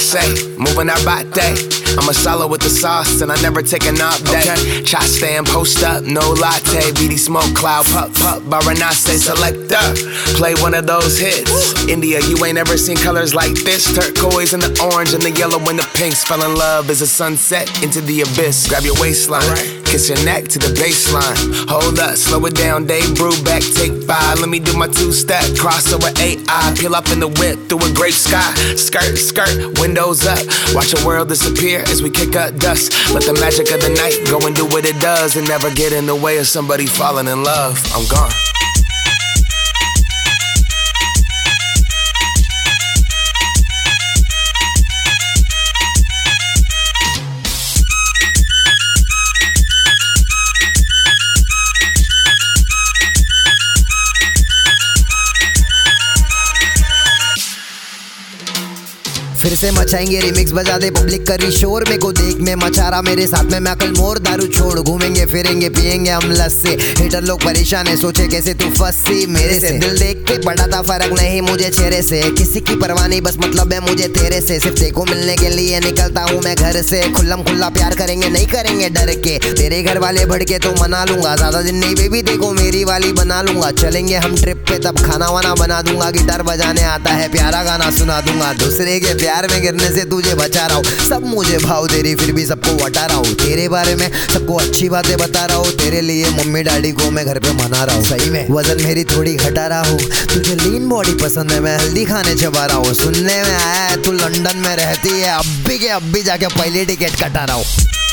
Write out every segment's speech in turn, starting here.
say, moving our body. I'm a solo with the sauce and I never take an off day. Okay. Chai stand, post up, no latte. BD smoke cloud, pup, Varanasi selector. Play one of those hits. India, you ain't ever seen colors like this. Turquoise and the orange and the yellow and the pinks. Fell in love as a sunset into the abyss. Grab your waistline, kiss your neck to the baseline. Hold up, slow it down, Dave Brubeck, take 5. Let me do my two-step, crossover AI. Peel up in the whip through a great sky. Skirt, skirt, windows up. Watch your world disappear as we kick up dust. Let the magic of the night go and do what it does, and never get in the way of somebody falling in love. I'm gone. फिर से मचाएंगे remix, बजा दे public करी शोर। मेरे को देख में मचा रहा मेरे साथ में मैं कल मोर। दारू छोड़ घूमेंगे फिरेंगे पिएंगे हम लस्सी। हेटर लोग परेशान है सोचे कैसे तू फंसी मेरे से। दिल देख के बड़ा था फर्क नहीं मुझे चेहरे से। किसी की परवाह नहीं बस मतलब है मुझे तेरे से। सिर्फ देखो मिलने के लिए निकलता हूँ मैं घर से। खुल्लम खुल्ला प्यार करेंगे नहीं करेंगे डर के। तेरे घर वाले भड़के तो मना लूंगा, ज्यादा दिन नहीं बेबी देखो मेरी वाली बना लूंगा। चलेंगे हम ट्रिप पे तब खाना वाना बना दूंगा। गिटार बजाने आता है प्यारा गाना सुना दूंगा। दूसरे के प्यार में गिरने से तुझे बचा रहा हूँ। सब मुझे भाव दे रही फिर भी सबको हटा रहा हूँ। तेरे बारे में सबको अच्छी बातें बता रहा हूँ। तेरे लिए मम्मी डैडी को मैं घर पे मना रहा हूँ। सही में वजन मेरी थोड़ी घटा रहा हूँ। तुझे लीन बॉडी पसंद है मैं हेल्दी खाने चबा रहा हूँ। सुनने में आया है तू लंदन में रहती है। अब भी जाके पहली टिकट कटा रहा हूँ।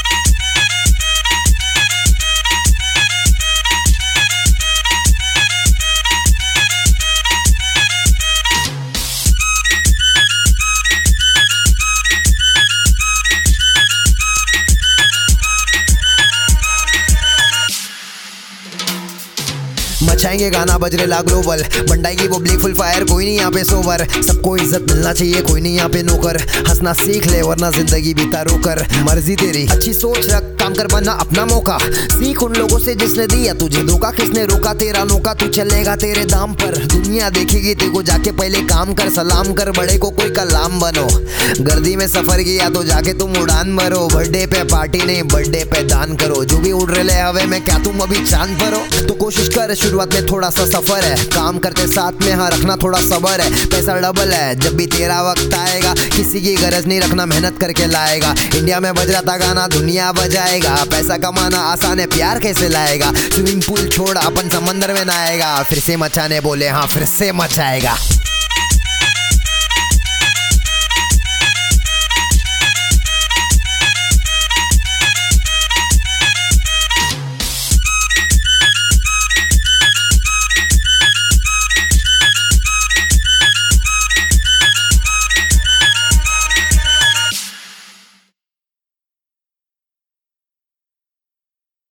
मचाएंगे गाना बज रेला ग्लोबल। बंडाएगी पब्लिक फुल फायर, कोई नहीं यहाँ पे सोबर। सबको इज्जत मिलना चाहिए कोई नहीं यहाँ पे नौकर। हंसना सीख ले वरना जिंदगी बीता रोकर। मर्जी तेरी अच्छी सोच रख, काम कर बनना अपना मौका। सीख उन लोगों से जिसने दिया तुझे धोखा। किसने रोका तेरा नौका, तू चलेगा तेरे दाम पर। दुनिया देखेगी तेरे को जाके पहले काम कर। सलाम कर बड़े को कोई कलाम बनो। गर्दी में सफर किया तो जाके तुम उड़ान भरो। बर्थडे पे पार्टी नहीं बर्थडे पे दान करो। जो भी उड़ रहे हवे में क्या तुम अभी चांद पर हो। तो कोशिश कर शुरुआत में थोड़ा सा सफर है। काम करते साथ में हाँ रखना थोड़ा सबर है। पैसा डबल है जब भी तेरा वक्त आएगा। किसी की गरज नहीं रखना मेहनत करके लाएगा। इंडिया में बज रहा था गाना दुनिया बजाएगा। पैसा कमाना आसान है प्यार कैसे लाएगा। स्विमिंग पूल छोड़ अपन समंदर में नहाएगा। फिर से मचाने बोले हाँ फिर से मचाएगा।